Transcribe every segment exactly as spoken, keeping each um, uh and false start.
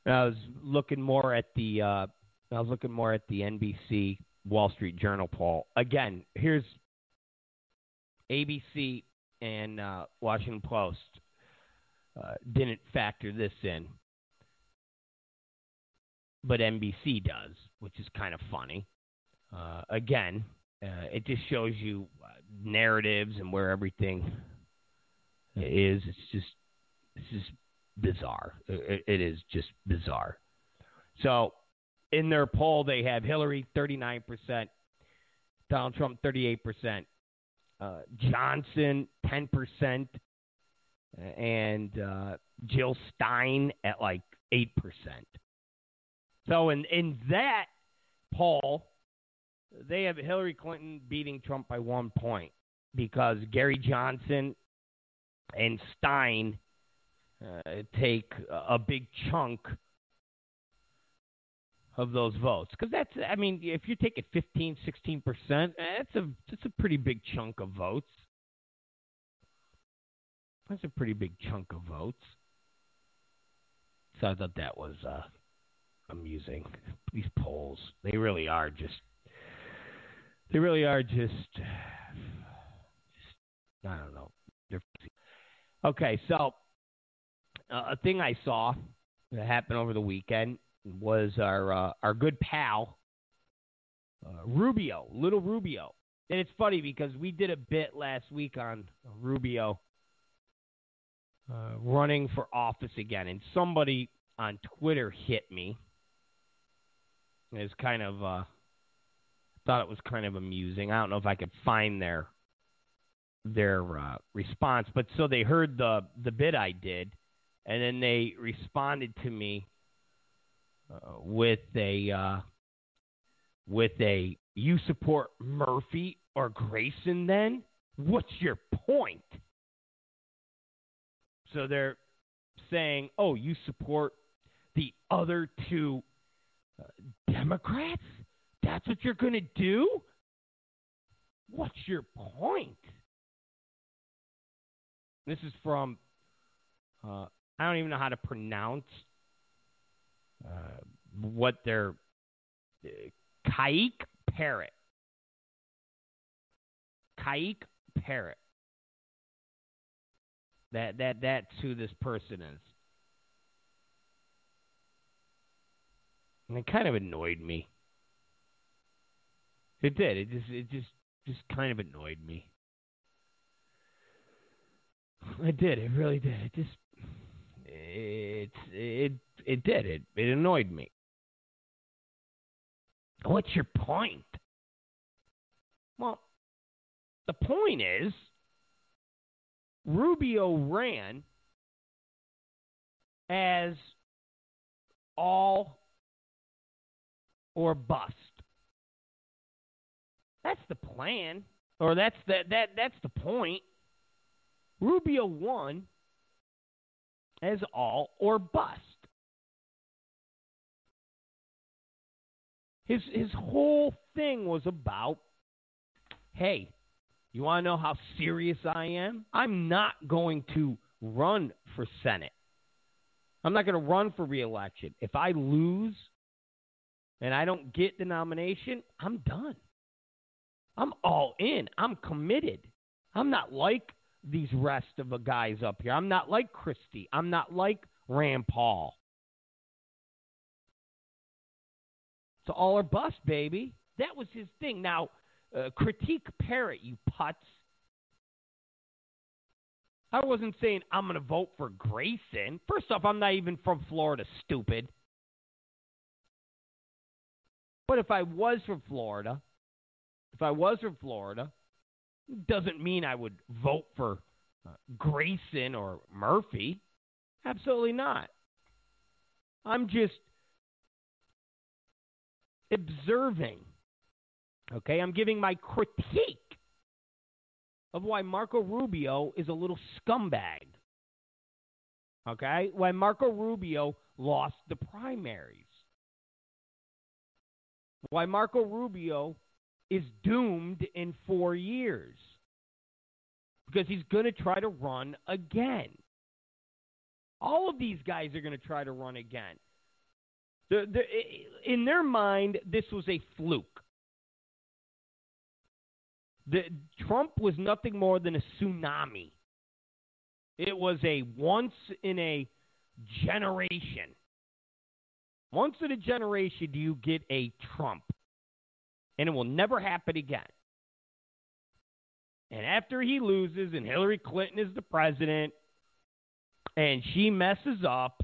I was looking more at the uh, I was looking more at the N B C Wall Street Journal poll. Again, here's A B C and uh, Washington Post uh, didn't factor this in, but N B C does, which is kind of funny. Uh, again, uh, it just shows you uh, narratives and where everything is. It's just, it's just bizarre. It, it is just bizarre. So, in their poll, they have Hillary thirty-nine percent, Donald Trump thirty-eight percent, uh, Johnson ten percent, and uh, Jill Stein at like eight percent. So, in, in that poll, they have Hillary Clinton beating Trump by one point because Gary Johnson and Stein uh, take a big chunk of those votes. Because that's, I mean, if you're taking fifteen, sixteen percent, that's a, that's a pretty big chunk of votes. That's a pretty big chunk of votes. So I thought that was uh, amusing. These polls, they really are just, they really are just, just I don't know. They're, okay, so uh, a thing I saw that happened over the weekend was our uh, our good pal, uh, Rubio, little Rubio. And it's funny because we did a bit last week on Rubio uh, running for office again. And somebody on Twitter hit me. It's kind of, uh, thought it was kind of amusing. I don't know if I could find their their uh, response. But so they heard the, the bit I did, and then they responded to me Uh, with a uh, with a you support Murphy or Grayson then? What's your point? So they're saying, oh, you support the other two uh, Democrats? That's what you're going to do? What's your point? This is from, uh, I don't even know how to pronounce Uh, what their uh, Kaik Parrot. Kaik Parrot. That that that's who this person is. And it kind of annoyed me. It did. It just it just just kind of annoyed me. It did. It really did. It just it it it did. It it annoyed me. What's your point? Well, the point is Rubio ran as all or bust. That's the plan, or that's the, that that's the point. Rubio won as all or bust. His his whole thing was about, hey, you want to know how serious I am? I'm not going to run for Senate. I'm not going to run for re-election. If I lose and I don't get the nomination, I'm done. I'm all in. I'm committed. I'm not like these rest of the guys up here. I'm not like Christie. I'm not like Rand Paul. It's all or bust, baby. That was his thing. Now, uh, critique Parrott, you putz. I wasn't saying I'm going to vote for Grayson. First off, I'm not even from Florida, stupid. But if I was from Florida, if I was from Florida, doesn't mean I would vote for uh, Grayson or Murphy. Absolutely not. I'm just observing. Okay, I'm giving my critique of why Marco Rubio is a little scumbag. Okay, why Marco Rubio lost the primaries. Why Marco Rubio is doomed in four years. Because he's going to try to run again. All of these guys are going to try to run again. The, the, in their mind, this was a fluke. The, Trump was nothing more than a tsunami. It was a once in a generation. Once in a generation do you get a Trump. And it will never happen again. And after he loses and Hillary Clinton is the president and she messes up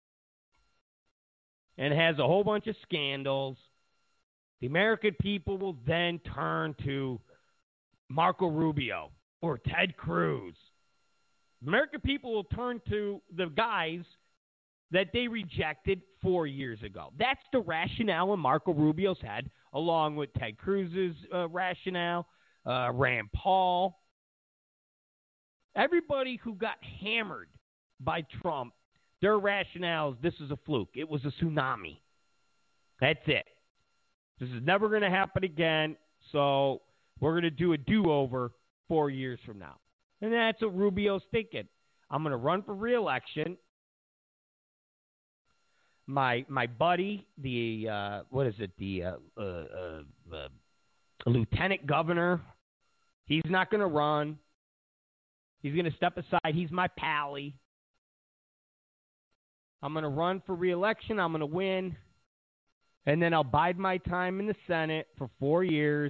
and has a whole bunch of scandals, the American people will then turn to Marco Rubio or Ted Cruz. The American people will turn to the guys that they rejected four years ago. That's the rationale in Marco Rubio's head, along with Ted Cruz's uh, rationale, uh, Rand Paul. Everybody who got hammered by Trump, their rationale is this is a fluke. It was a tsunami. That's it. This is never going to happen again, so we're going to do a do-over four years from now. And that's what Rubio's thinking. I'm going to run for re-election. My my buddy, the, uh, what is it, the uh, uh, uh, uh, lieutenant governor, he's not going to run. He's going to step aside. He's my pally. I'm going to run for re-election. I'm going to win. And then I'll bide my time in the Senate for four years.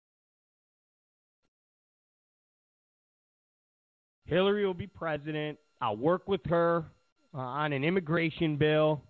Hillary will be president. I'll work with her uh, on an immigration bill.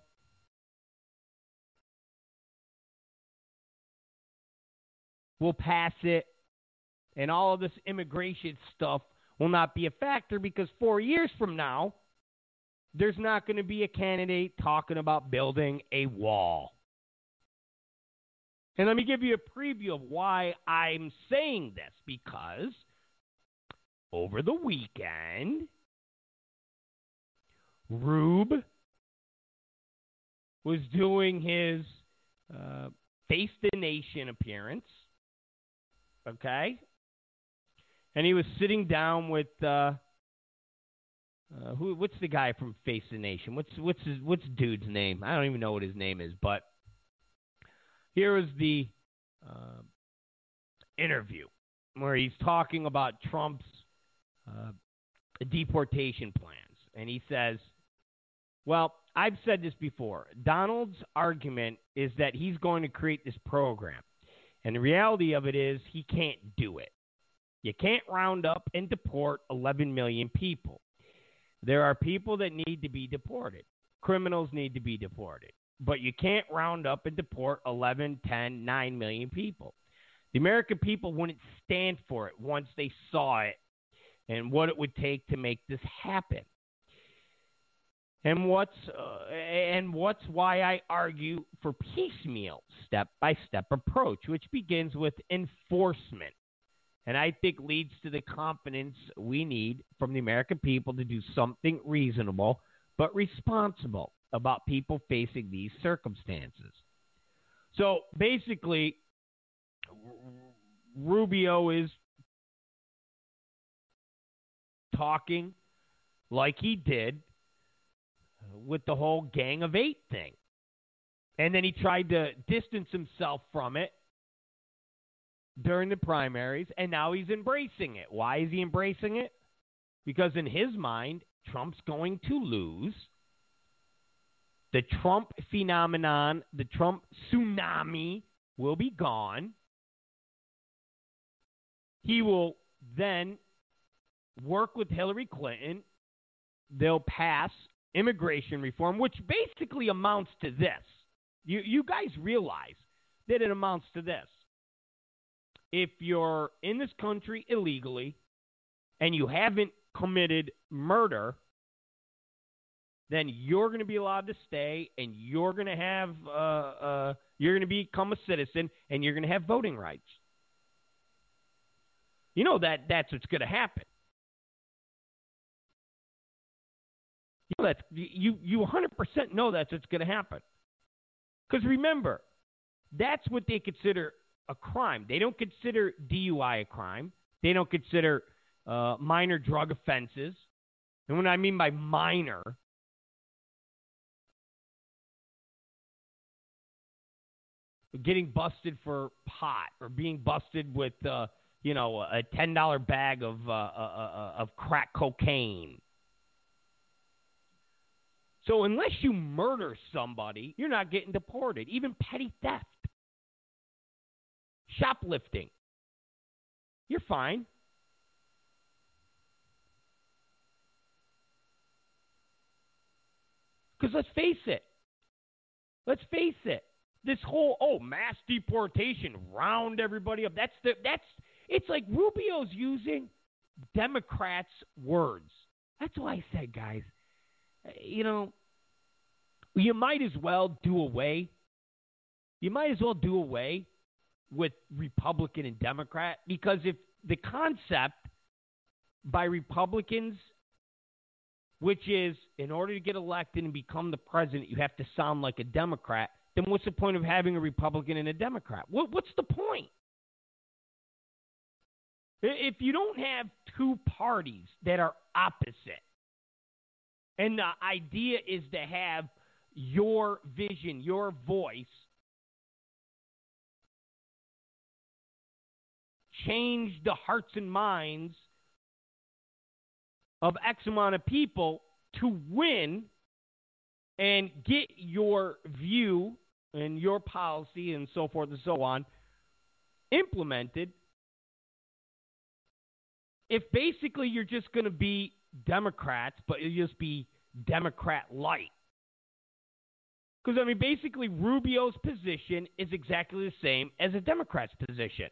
We'll pass it. And all of this immigration stuff will not be a factor because four years from now, there's not going to be a candidate talking about building a wall. And let me give you a preview of why I'm saying this, because over the weekend, Rube was doing his uh, Face the Nation appearance, okay? And he was sitting down with uh, uh, who? What's the guy from Face the Nation? What's what's his, what's dude's name? I don't even know what his name is, but here is the uh, interview where he's talking about Trump's uh, deportation plans. And he says, well, I've said this before. Donald's argument is that he's going to create this program. And the reality of it is he can't do it. You can't round up and deport eleven million people. There are people that need to be deported. Criminals need to be deported. But you can't round up and deport eleven, ten, nine million people. The American people wouldn't stand for it once they saw it and what it would take to make this happen. And what's uh, and what's why I argue for piecemeal, step-by-step approach, which begins with enforcement. And I think leads to the confidence we need from the American people to do something reasonable but responsible about people facing these circumstances. So basically, Rubio is talking like he did with the whole Gang of Eight thing. And then he tried to distance himself from it during the primaries, and now he's embracing it. Why is he embracing it? Because in his mind, Trump's going to lose. The Trump phenomenon, the Trump tsunami will be gone. He will then work with Hillary Clinton. They'll pass immigration reform, which basically amounts to this. You, you guys realize that it amounts to this. If you're in this country illegally and you haven't committed murder, then you're going to be allowed to stay, and you're going to have uh, uh, you're going to become a citizen, and you're going to have voting rights. You know that that's what's going to happen. You know that's you you one hundred percent know that's what's going to happen. Because remember, that's what they consider a crime. They don't consider D U I a crime. They don't consider uh, minor drug offenses. And what I mean by minor, getting busted for pot or being busted with, uh, you know, a ten dollar bag of uh, uh, uh, of crack cocaine. So unless you murder somebody, you're not getting deported. Even petty theft, shoplifting, you're fine. Because let's face it. Let's face it. This whole, oh, mass deportation, round everybody up. That's the, that's, it's like Rubio's using Democrats' words. That's why I said, guys, you know, you might as well do away. You might as well do away with Republican and Democrat, because if the concept by Republicans, which is in order to get elected and become the president, you have to sound like a Democrat, then what's the point of having a Republican and a Democrat? What, what's the point? If you don't have two parties that are opposite, and the idea is to have your vision, your voice, change the hearts and minds of X amount of people to win and get your view and your policy and so forth and so on implemented, if basically you're just going to be Democrats, but you'll just be Democrat light. Because, I mean, basically Rubio's position is exactly the same as a Democrat's position.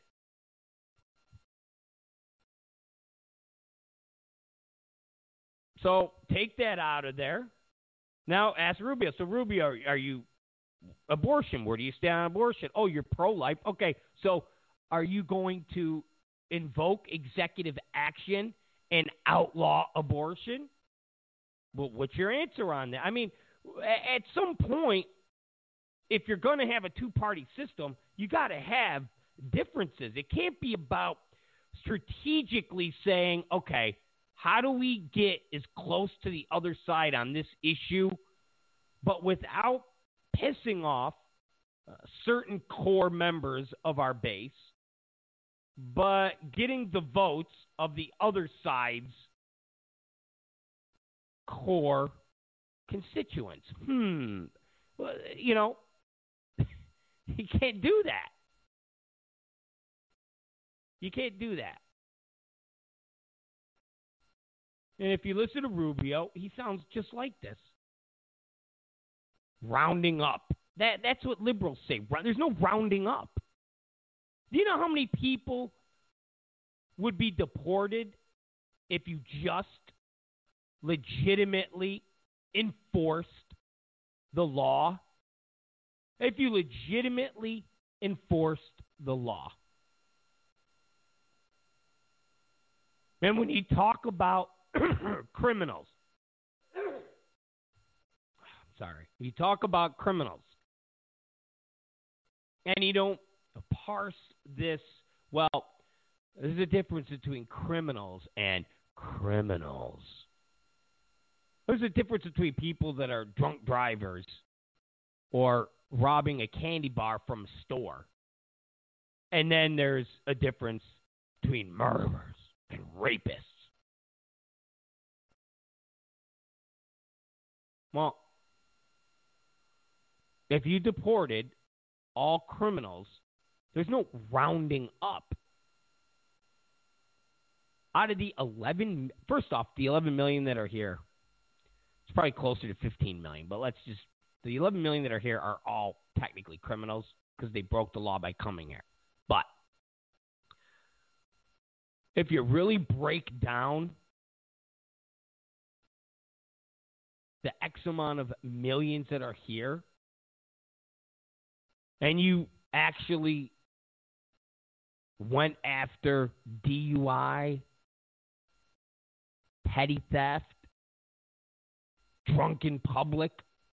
So take that out of there. Now ask Rubio. So, Rubio, are, are you abortion? Where do you stand on abortion? Oh, you're pro-life. Okay, so are you going to invoke executive action and outlaw abortion? Well, what's your answer on that? I mean, at some point, if you're going to have a two-party system, you got to have differences. It can't be about strategically saying, okay, how do we get as close to the other side on this issue, but without pissing off uh, certain core members of our base, but getting the votes of the other side's core constituents? Hmm. Well, you know, you can't do that. You can't do that. And if you listen to Rubio, he sounds just like this. Rounding up. That That's what liberals say. There's no rounding up. Do you know how many people would be deported if you just legitimately enforced the law? If you legitimately enforced the law. And when you talk about criminals, sorry, you talk about criminals, and you don't parse this, well, there's a difference between criminals and criminals. There's a difference between people that are drunk drivers or robbing a candy bar from a store. And then there's a difference between murderers and rapists. Well, if you deported all criminals, there's no rounding up. Out of the eleven, first off, the eleven million that are here, it's probably closer to fifteen million, but let's just, the eleven million that are here are all technically criminals because they broke the law by coming here. But if you really break down the X amount of millions that are here, and you actually went after D U I, petty theft, drunk in public,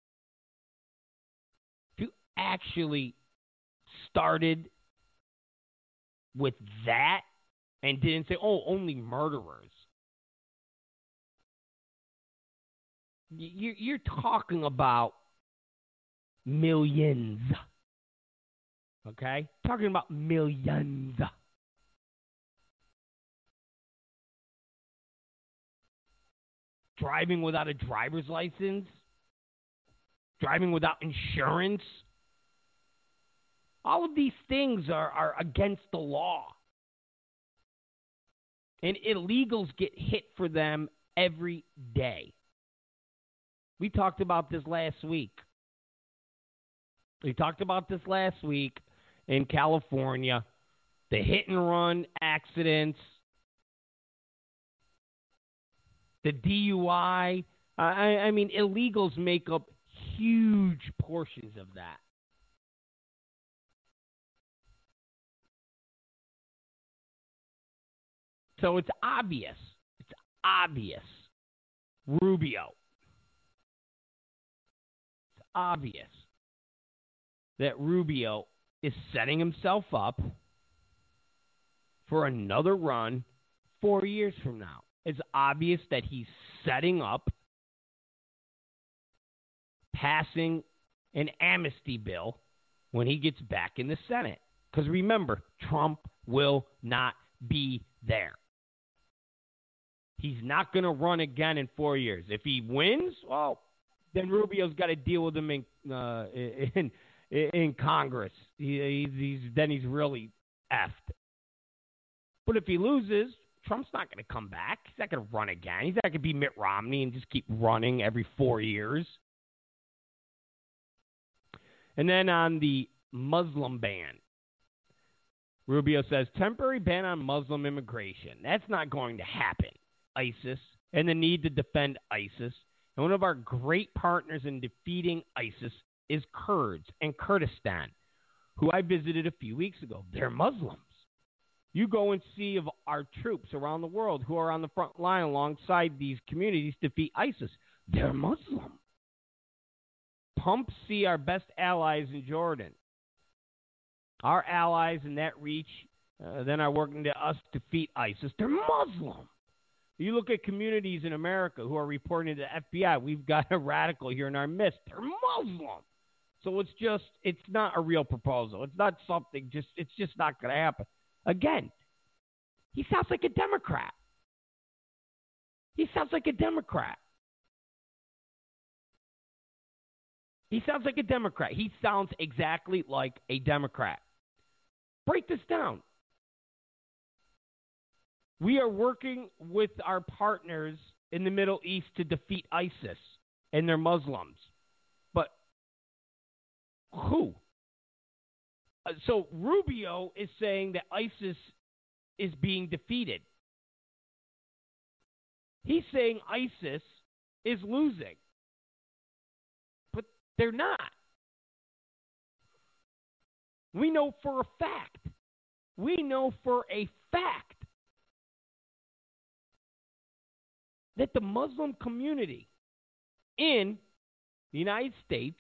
if you actually started with that and didn't say, oh, only murderers, you're talking about millions Okay? Talking about millions. Driving without a driver's license. Driving without insurance. All of these things are, are against the law. And illegals get hit for them every day. We talked about this last week. We talked about this last week in California. The hit and run accidents. The D U I. I, I mean, illegals make up huge portions of that. So it's obvious. It's obvious. Rubio. It's obvious that Rubio is setting himself up for another run four years from now. It's obvious that he's setting up passing an amnesty bill when he gets back in the Senate. Because remember, Trump will not be there. He's not going to run again in four years. If he wins, well, then Rubio's got to deal with him in uh, in, in Congress. He, he's then he's really effed. But if he loses, Trump's not going to come back. He's not going to run again. He's not going to be Mitt Romney and just keep running every four years. And then on the Muslim ban, Rubio says temporary ban on Muslim immigration. That's not going to happen. ISIS and the need to defend ISIS. And one of our great partners in defeating ISIS is Kurds and Kurdistan, who I visited a few weeks ago. They're Muslims. You go and see of our troops around the world who are on the front line alongside these communities to defeat ISIS. They're Muslim. Pump see our best allies in Jordan. Our allies in that reach uh, then are working to us defeat ISIS. They're Muslim. You look at communities in America who are reporting to the F B I. We've got a radical here in our midst. They're Muslim. So it's just, it's not a real proposal. It's not something, just, it's just not going to happen. Again, he sounds like a Democrat. He sounds like a Democrat. He sounds like a Democrat. He sounds exactly like a Democrat. Break this down. We are working with our partners in the Middle East to defeat ISIS and their Muslims. But who? Uh, so Rubio is saying that ISIS is being defeated. He's saying ISIS is losing. But they're not. We know for a fact. We know for a fact that the Muslim community in the United States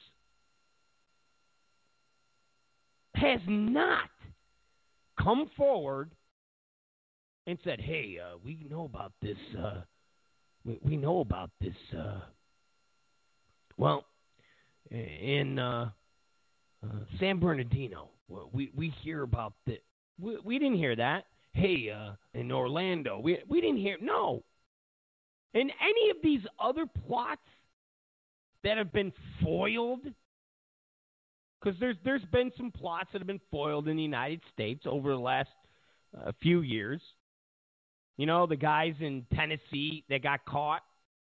has not come forward and said, hey, uh, we know about this. Uh, we, we know about this. Uh, well, in uh, uh, San Bernardino, we, we hear about this. We, we didn't hear that. Hey, uh, in Orlando, we, we didn't hear. No. In any of these other plots that have been foiled, because there's there's been some plots that have been foiled in the United States over the last uh, few years. You know, the guys in Tennessee that got caught,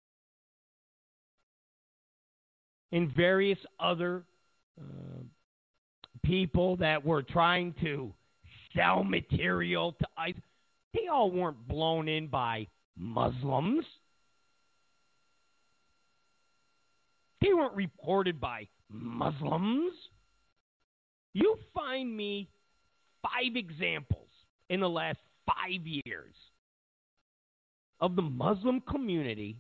and various other uh, people that were trying to sell material to ISIS. They all weren't blown in by Muslims. They weren't reported by Muslims. You find me five examples in the last five years of the Muslim community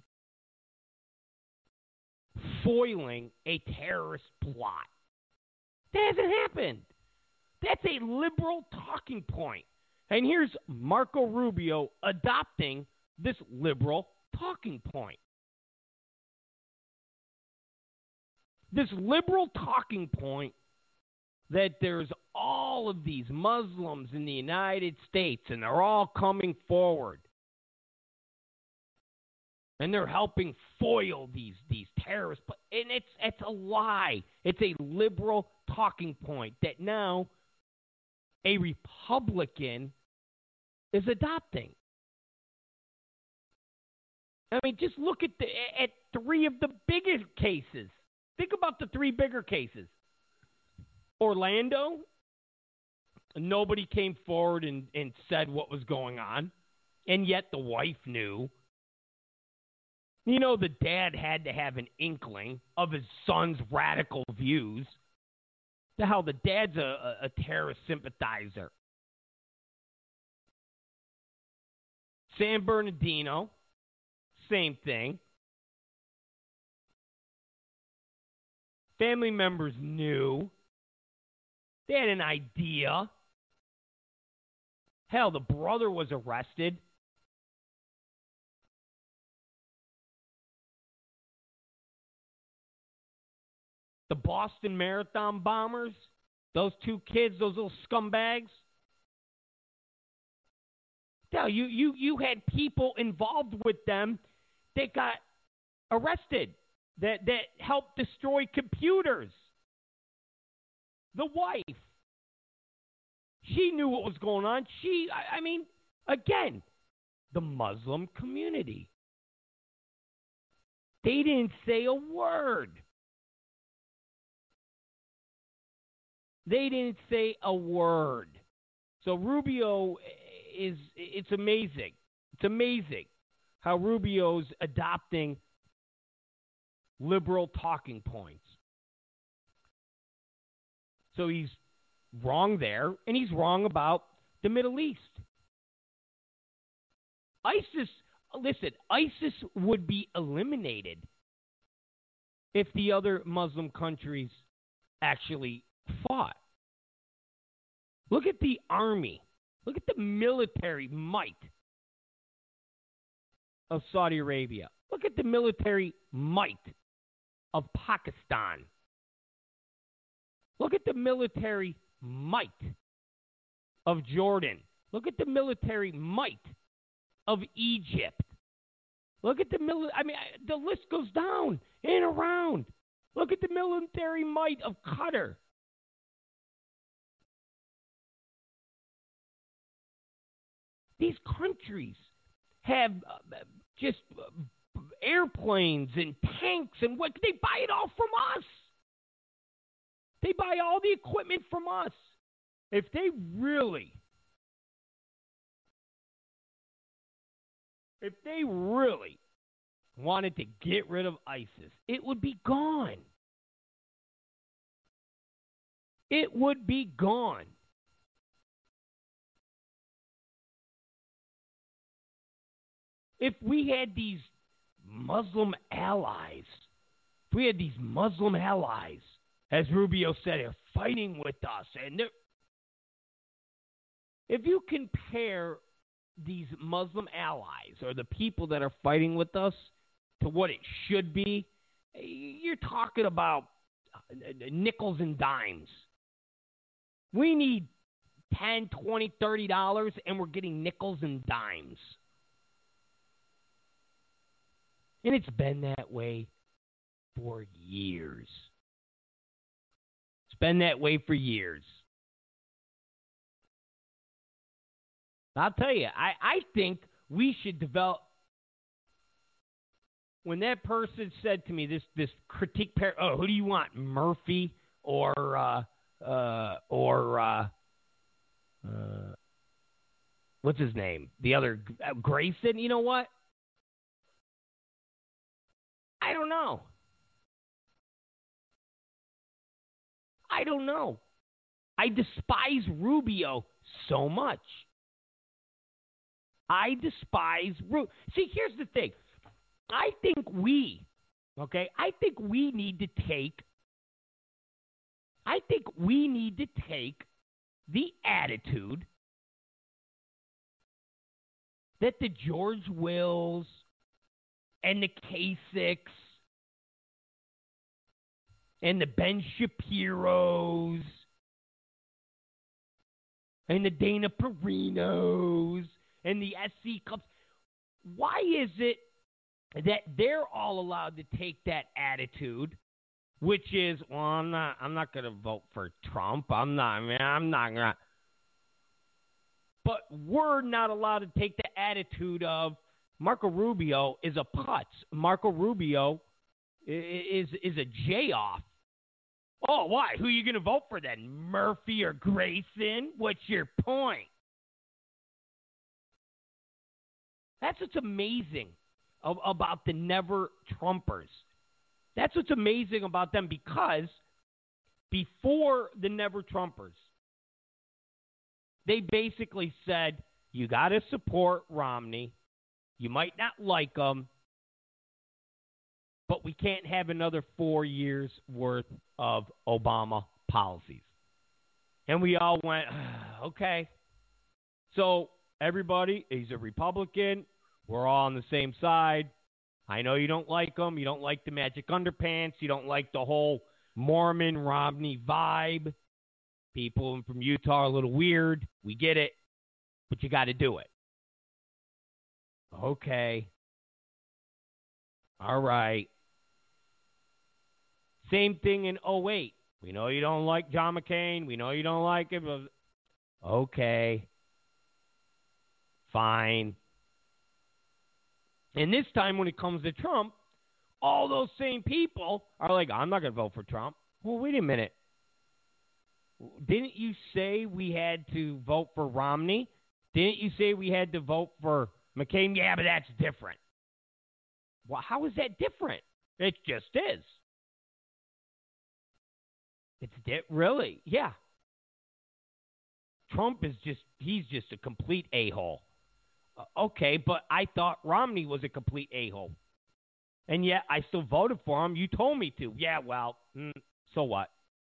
foiling a terrorist plot. That hasn't happened. That's a liberal talking point. And here's Marco Rubio adopting this liberal talking point. This liberal talking point that there's all of these Muslims in the United States, and they're all coming forward. And they're helping foil these, these terrorists. And it's, it's a lie. It's a liberal talking point that now a Republican is adopting. I mean, just look at the at three of the biggest cases. Think about the three bigger cases. Orlando, nobody came forward and, and said what was going on, and yet the wife knew. You know, the dad had to have an inkling of his son's radical views. The hell, the dad's a, a, a terrorist sympathizer. San Bernardino, same thing. Family members knew. They had an idea. Hell, the brother was arrested. The Boston Marathon bombers, those two kids, those little scumbags. Hell, you, you, you had people involved with them that got arrested, that, that helped destroy computers. The wife, she knew what was going on. She, I, I mean, again, the Muslim community. They didn't say a word. They didn't say a word. So Rubio is, it's amazing. It's amazing how Rubio's adopting liberal talking points. So he's wrong there, and he's wrong about the Middle East. ISIS, listen, ISIS would be eliminated if the other Muslim countries actually fought. Look at the army. Look at the military might of Saudi Arabia. Look at the military might of Pakistan. Look at the military might of Jordan. Look at the military might of Egypt. Look at the mili- I mean, the list goes down and around. Look at the military might of Qatar. These countries have uh, just uh, airplanes and tanks and what they buy it all from us. They buy all the equipment from us. If they really, if they really wanted to get rid of ISIS, it would be gone. It would be gone. If we had these Muslim allies, if we had these Muslim allies, as Rubio said, they're fighting with us. And if you compare these Muslim allies or the people that are fighting with us to what it should be, you're talking about nickels and dimes. We need ten, twenty, thirty dollars, and we're getting nickels and dimes. And it's been that way for years. It's been that way for years. I'll tell you, I, I think we should develop. When that person said to me, this this critique, par- oh, who do you want, Murphy or uh, uh, or uh, uh, what's his name? The other uh, Grayson. You know what? I don't know. I don't know. I despise Rubio so much. I despise Rubio. See, here's the thing. I think we, okay, I think we need to take, I think we need to take the attitude that the George Wills and the Kasichs and the Ben Shapiros and the Dana Perinos and the S C Cups. Why is it that they're all allowed to take that attitude, which is, well, I'm not, I'm not going to vote for Trump. I'm not, I mean, I'm not going to. But we're not allowed to take the attitude of Marco Rubio is a putz. Marco Rubio is is a J-off. Oh, why? Who are you going to vote for then? Murphy or Grayson? What's your point? That's what's amazing about the Never Trumpers. That's what's amazing about them, because before the Never Trumpers, they basically said, you got to support Romney. You might not like him, but we can't have another four years worth of Obama policies. And we all went, okay. So everybody, he's a Republican. We're all on the same side. I know you don't like him. You don't like the magic underpants. You don't like the whole Mormon Romney vibe. People from Utah are a little weird. We get it. But you got to do it. Okay. All right. Same thing in oh eight. We know you don't like John McCain. We know you don't like him. Okay. Fine. And this time when it comes to Trump, all those same people are like, I'm not going to vote for Trump. Well, wait a minute. Didn't you say we had to vote for Romney? Didn't you say we had to vote for McCain? Yeah, but that's different. Well, how is that different? It just is. It's di- really, yeah. Trump is just, he's just a complete a-hole. Uh, okay, but I thought Romney was a complete a-hole. And yet I still voted for him. You told me to. Yeah, well, mm, so what?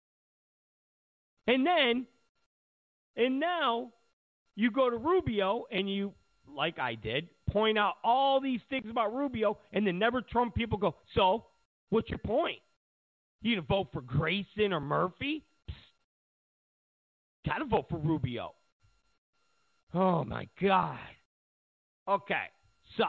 And then, and now, you go to Rubio and you, like I did, point out all these things about Rubio, and the Never Trump people go, so, what's your point? You gonna vote for Grayson or Murphy? Psst. Gotta vote for Rubio. Oh, my God. Okay, so,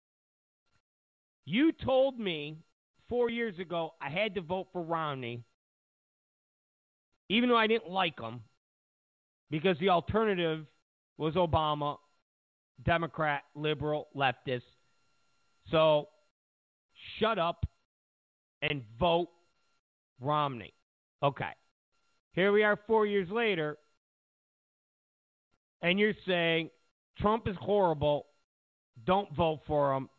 you told me four years ago I had to vote for Romney, even though I didn't like him, because the alternative was Obama, Democrat, liberal, leftist. So, shut up and vote Romney. Okay. Here we are four years later, and you're saying Trump is horrible. Don't vote for him.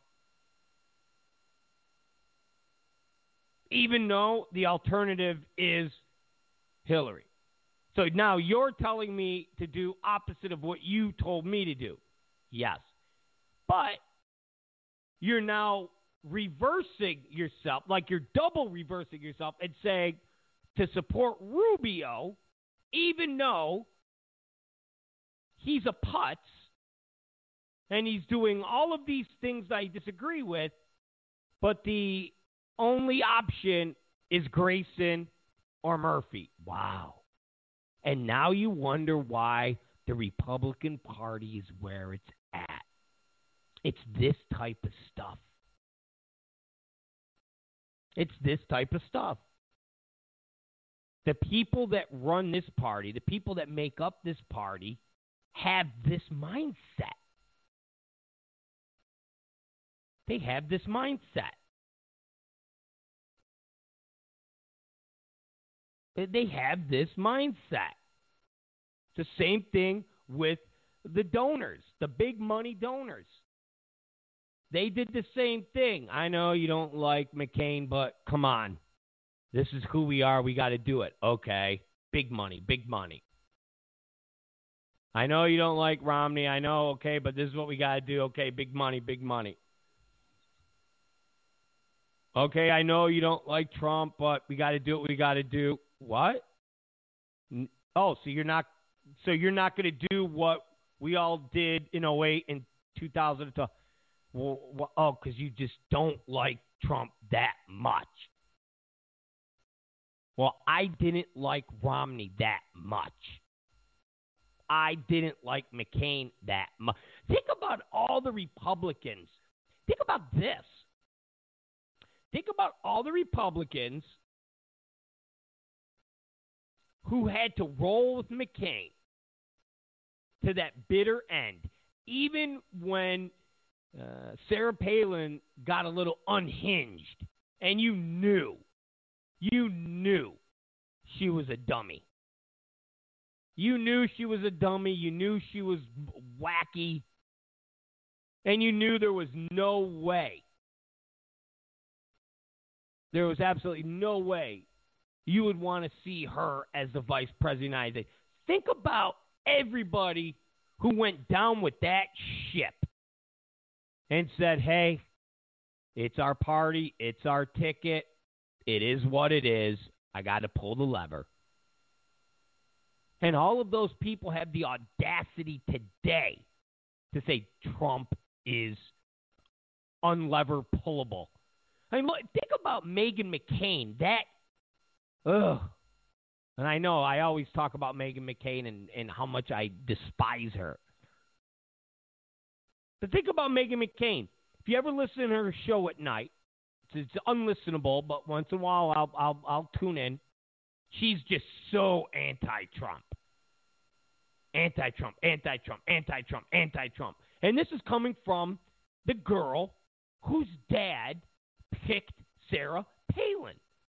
Even though the alternative is Hillary. So now you're telling me to do opposite of what you told me to do. Yes. But you're now reversing yourself, like you're double reversing yourself and saying to support Rubio, even though he's a putz and he's doing all of these things I disagree with, but the only option is Grayson or Murphy. Wow. And now you wonder why the Republican Party is where it's at. It's this type of stuff. It's this type of stuff. The people that run this party, the people that make up this party, have this mindset. They have this mindset. They have this mindset. It's the same thing with the donors, the big money donors. They did the same thing. I know you don't like McCain, but come on. This is who we are. We got to do it. Okay. Big money, big money. I know you don't like Romney. I know, okay, but this is what we got to do. Okay, big money, big money. Okay, I know you don't like Trump, but we got to do what we got to do. What? Oh, so you're not so you're not going to do what we all did in oh eight and two thousand twelve. Well, well, oh, because you just don't like Trump that much. Well, I didn't like Romney that much. I didn't like McCain that much. Think about all the Republicans. Think about this. Think about all the Republicans who had to roll with McCain to that bitter end, even when uh, Sarah Palin got a little unhinged, and you knew, you knew she was a dummy. You knew she was a dummy. You knew she was wacky. And you knew there was no way. There was absolutely no way you would want to see her as the vice president of the United States. Think about everybody who went down with that ship and said, hey, it's our party. It's our ticket. It is what it is. I got to pull the lever. And all of those people have the audacity today to say Trump is unlever pullable. I mean, look, think about Meghan McCain. That, ugh. And I know I always talk about Meghan McCain and, and how much I despise her. But think about Meghan McCain. If you ever listen to her show at night, it's, it's unlistenable, but once in a while I'll, I'll, I'll tune in. She's just so anti-Trump. Anti-Trump, anti-Trump, anti-Trump, anti-Trump. And this is coming from the girl whose dad picked Sarah Palin.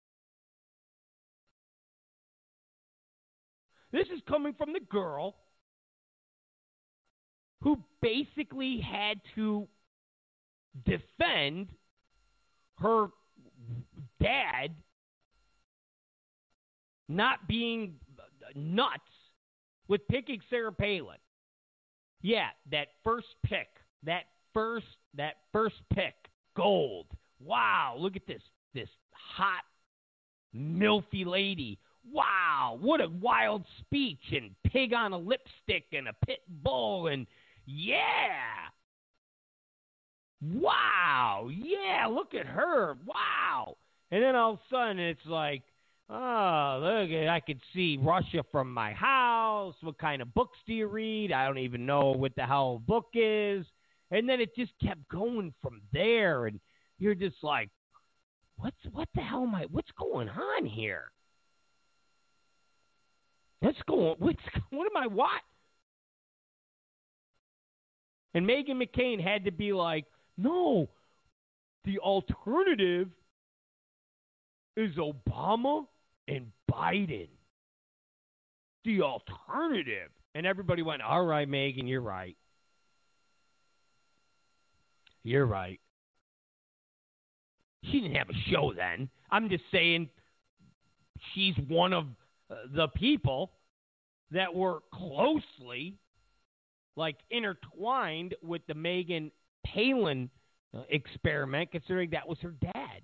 This is coming from the girl who basically had to defend her dad not being nuts with picking Sarah Palin. Yeah, that first pick, that first, that first pick, gold. Wow, look at this, this hot, milfy lady. Wow, what a wild speech, and pig on a lipstick and a pit bull, and yeah. Wow, yeah, look at her. Wow. And then all of a sudden it's like, oh, look, I could see Russia from my house. What kind of books do you read? I don't even know what the hell a book is. And then it just kept going from there, and you're just like, what's what the hell am I? What's going on here? What's going? What's what am I? What? And Meghan McCain had to be like, no, the alternative is Obama and Biden. The alternative. And everybody went, all right, Meghan, you're right. You're right. She didn't have a show then. I'm just saying she's one of uh, the people that were closely, like, intertwined with the Meghan Palin uh, experiment, considering that was her dad.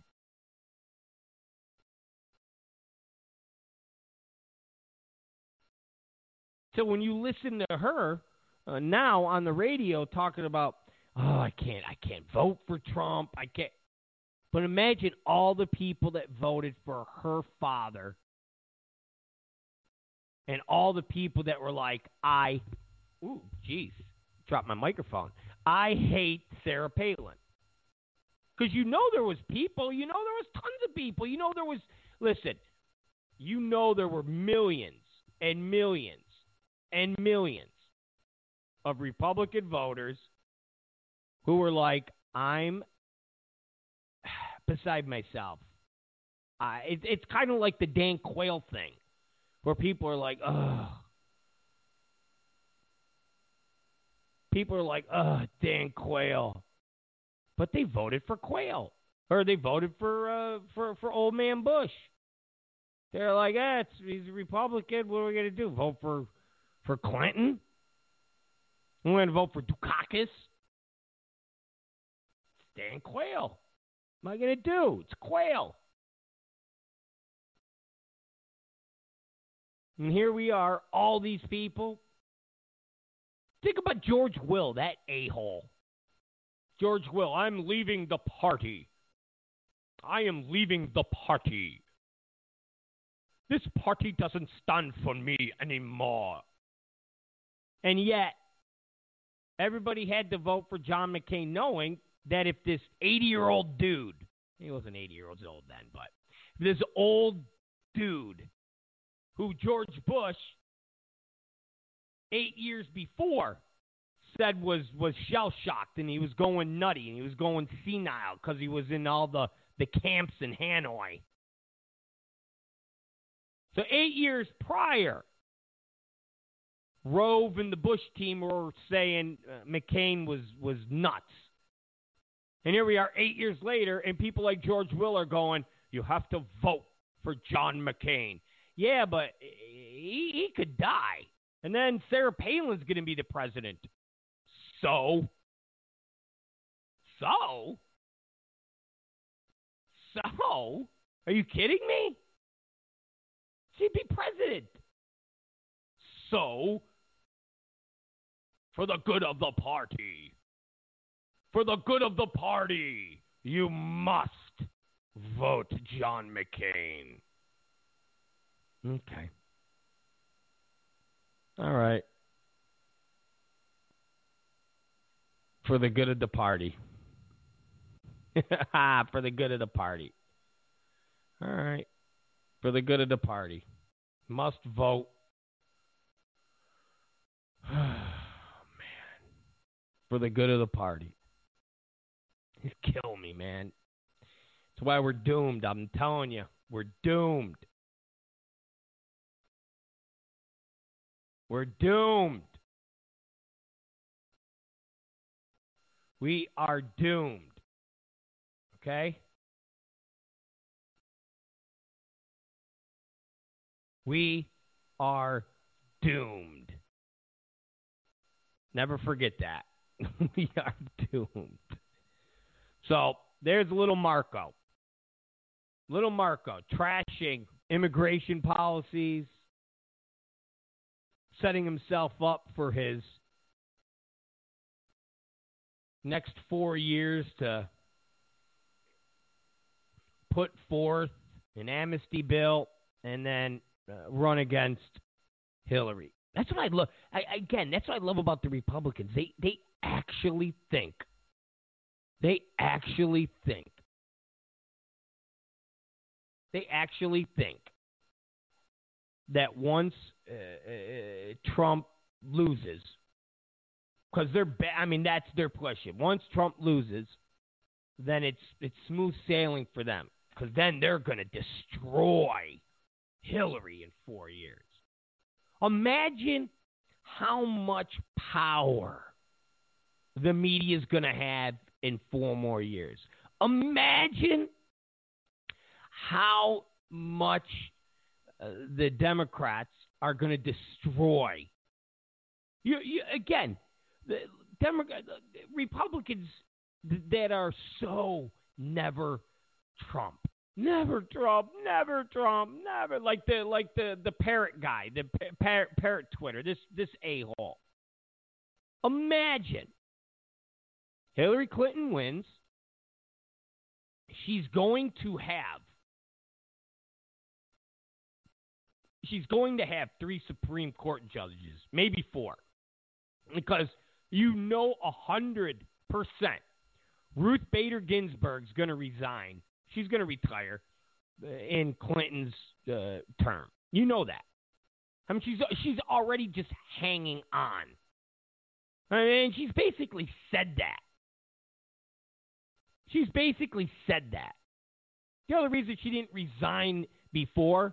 So when you listen to her uh, now on the radio talking about, oh, I can't, I can't vote for Trump, I can't. But imagine all the people that voted for her father, and all the people that were like, I, ooh, geez, dropped my microphone. I hate Sarah Palin. Because you know there was people, you know there was tons of people, you know there was, listen, you know there were millions and millions and millions of Republican voters who were like, I'm beside myself. Uh, it, it's kind of like the Dan Quayle thing, where people are like, ugh. People are like, ugh, Dan Quayle. But they voted for Quayle. Or they voted for uh, for, for old man Bush. They're like, eh, it's, he's a Republican. What are we going to do? Vote for, for Clinton? We're going to vote for Dukakis? It's Dan Quayle. What am I going to do? It's Quayle. And here we are, all these people. Think about George Will, that a-hole. George Will, I'm leaving the party. I am leaving the party. This party doesn't stand for me anymore. And yet, everybody had to vote for John McCain knowing that if this eighty-year-old dude, he wasn't eighty years old then, but this old dude who George Bush eight years before said was, was shell-shocked and he was going nutty and he was going senile because he was in all the, the camps in Hanoi. So eight years prior, Rove and the Bush team were saying uh, McCain was, was nuts. And here we are eight years later, and people like George Will are going, you have to vote for John McCain. Yeah, but he, he could die. And then Sarah Palin's going to be the president. So? So? So? Are you kidding me? She'd be president. So? For the good of the party. For the good of the party, you must vote John McCain. Okay. All right. For the good of the party. For the good of the party. All right. For the good of the party. Must vote. Oh, man. For the good of the party. You kill me, man. That's why we're doomed. I'm telling you. We're doomed. We're doomed. We are doomed. Okay? We are doomed. Never forget that. We are doomed. So, there's little Marco. Little Marco trashing immigration policies, setting himself up for his next four years to put forth an amnesty bill and then uh, run against Hillary. That's what I love. I, again, that's what I love about the Republicans. They they actually think. They actually think. They actually think that once uh, uh, Trump loses, because they're, ba- I mean, that's their pushing. Once Trump loses, then it's it's smooth sailing for them, because then they're going to destroy Hillary in four years. Imagine how much power the media is going to have in four more years. Imagine how much uh, the Democrats are going to destroy. You, you, again, the Demo- Republicans that are so never Trump. Never Trump, never Trump, never like the like the, the parrot guy, the parrot, parrot Twitter, this this a-hole. Imagine Hillary Clinton wins. She's going to have she's going to have three Supreme Court judges, maybe four, because you know a hundred percent Ruth Bader Ginsburg's going to resign. She's going to retire in Clinton's uh, term. You know that. I mean, she's she's already just hanging on. I mean, she's basically said that. She's basically said that. The other reason she didn't resign before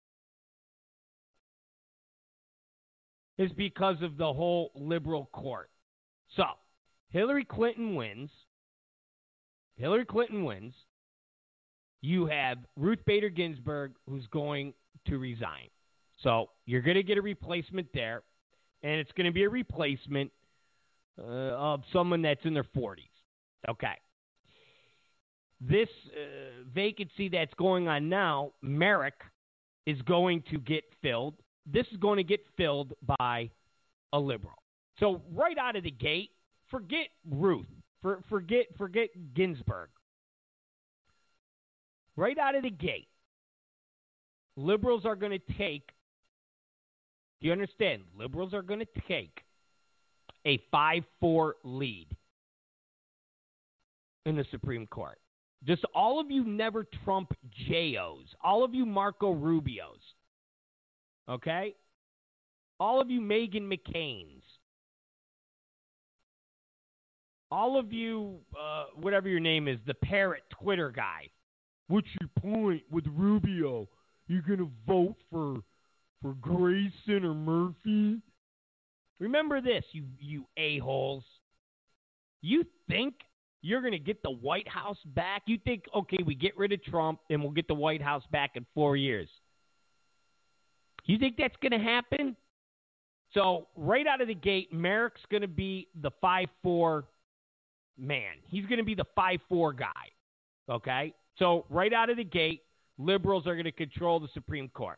is because of the whole liberal court. So, Hillary Clinton wins. Hillary Clinton wins. You have Ruth Bader Ginsburg, who's going to resign. So you're going to get a replacement there, and it's going to be a replacement uh, of someone that's in their forties. Okay. This uh, vacancy that's going on now, Merrick, is going to get filled. This is going to get filled by a liberal. So right out of the gate, forget Ruth. For, forget, forget Ginsburg. Right out of the gate, liberals are going to take, do you understand? Liberals are going to take a five four lead in the Supreme Court. Just all of you never Trump J Os, all of you Marco Rubios, okay? All of you Meghan McCains, all of you, uh, whatever your name is, the parrot Twitter guy. What's your point with Rubio? You're going to vote for for Grayson or Murphy? Remember this, you, you a-holes. You think you're going to get the White House back? You think, okay, we get rid of Trump and we'll get the White House back in four years. You think that's going to happen? So right out of the gate, Merrick's going to be the five four man. He's going to be the five four guy, okay? So right out of the gate, liberals are going to control the Supreme Court.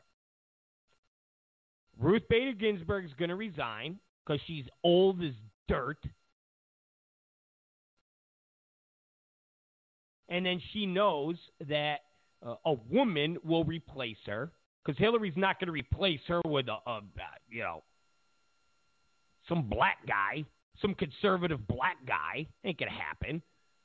Ruth Bader Ginsburg is going to resign because she's old as dirt. And then she knows that uh, a woman will replace her because Hillary's not going to replace her with a, a, you know, some black guy, some conservative black guy. Ain't going to happen.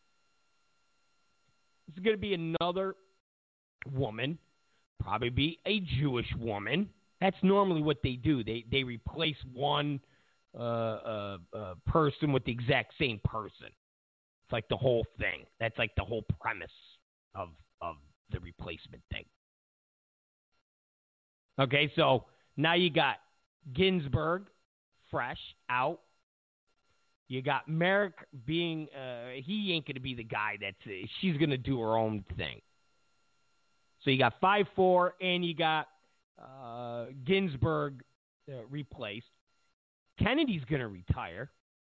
It's going to be another woman, probably be a Jewish woman. That's normally what they do. They they replace one uh, uh, uh, person with the exact same person. It's like the whole thing. That's like the whole premise of of the replacement thing. Okay, so now you got Ginsburg, fresh, out. You got Merrick being, uh, he ain't going to be the guy that's, uh, she's going to do her own thing. So you got five four, and you got uh, Ginsburg uh, replaced. Kennedy's going to retire.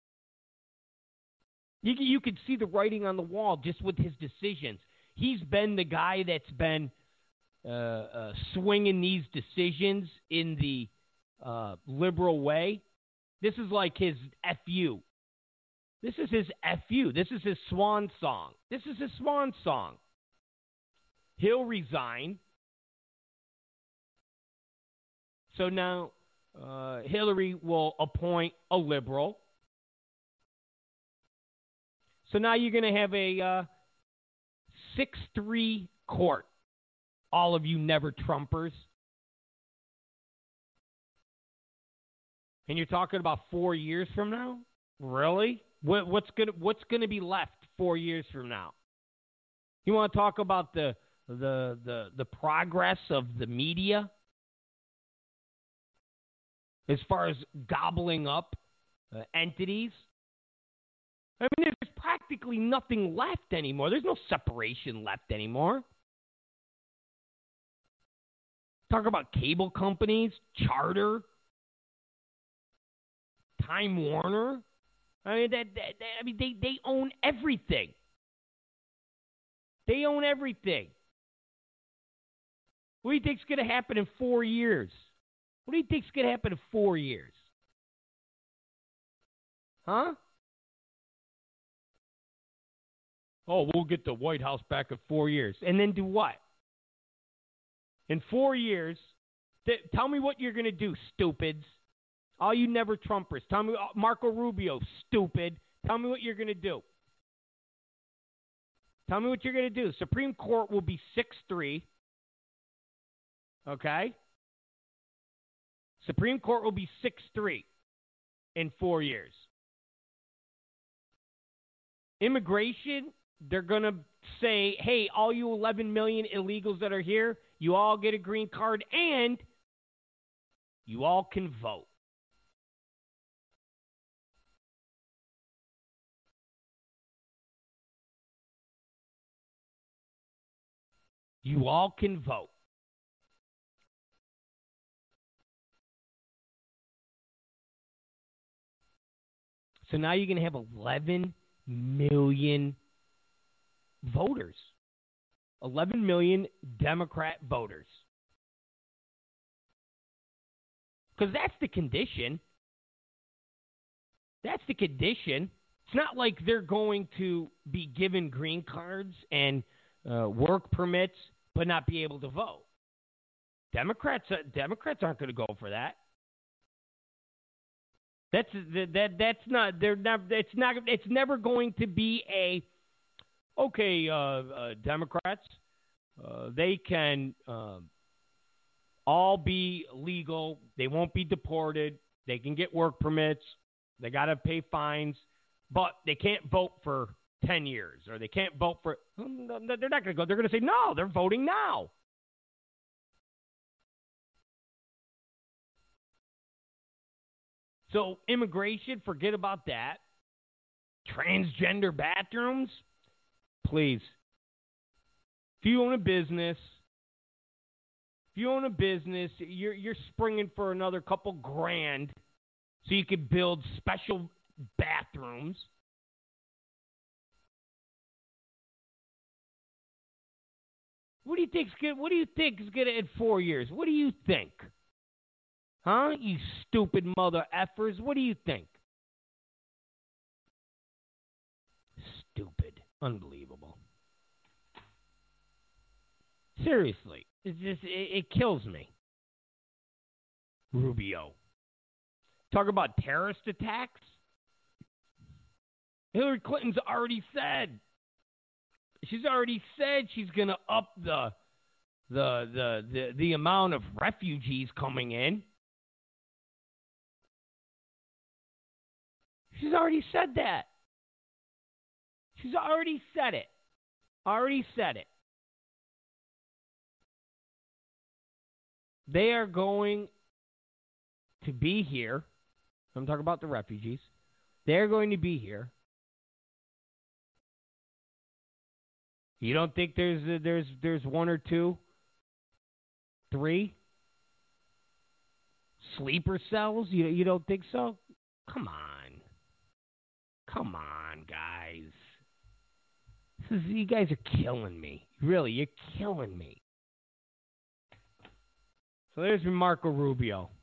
You, you could see the writing on the wall just with his decisions. He's been the guy that's been uh, uh, swinging these decisions in the uh, liberal way. This is like his F U. This is his F U. This is his swan song. This is his swan song. He'll resign. So now uh, Hillary will appoint a liberal. So now you're going to have a uh, six three court. All of you never Trumpers. And you're talking about four years from now? Really? What, what's going what's going to be left four years from now? You want to talk about the the the the progress of the media as far as gobbling up uh, entities? I mean, there's practically nothing left anymore. There's no separation left anymore. Talk about cable companies, Charter, Time Warner. I mean, that, that, that I mean, they, they own everything. They own everything. What do you think's going to happen in four years? What do you think's going to happen in four years? Huh? Oh, we'll get the White House back in four years. And then do what? In four years, th- tell me what you're going to do, stupids. All you never Trumpers. Tell me, Marco Rubio, stupid. Tell me what you're going to do. Tell me what you're going to do. Supreme Court will be six three. Okay? Supreme Court will be six three in four years. Immigration, they're going to say, hey, all you eleven million illegals that are here, you all get a green card and you all can vote. You all can vote. So now you're going to have eleven million voters. eleven million Democrat voters. Because that's the condition. That's the condition. It's not like they're going to be given green cards and uh, work permits but not be able to vote. Democrats, uh, Democrats aren't going to go for that. That's that, that that's not they're not it's not it's never going to be a okay uh, uh, Democrats uh, they can um, all be legal. They won't be deported. They can get work permits. They got to pay fines, but they can't vote for ten years or they can't vote for. They're not going to go. They're going to say no. They're voting now. So immigration, forget about that. Transgender bathrooms, please. If you own a business, if you own a business, you're you're springing for another couple grand, so you could build special bathrooms. What do you think's good? What do you think is gonna in four years? What do you think? Huh? You stupid mother effers. What do you think? Stupid. Unbelievable. Seriously. It's just, it, it kills me. Rubio. Talk about terrorist attacks. Hillary Clinton's already said. She's already said she's going to up the, the, the, the, the amount of refugees coming in. She's already said that. She's already said it. Already said it. They are going to be here. I'm talking about the refugees. They're going to be here. You don't think there's there's there's one or two, three sleeper cells? You you don't think so? Come on. Come on, guys. This is, you guys are killing me. Really, you're killing me. So there's Marco Rubio.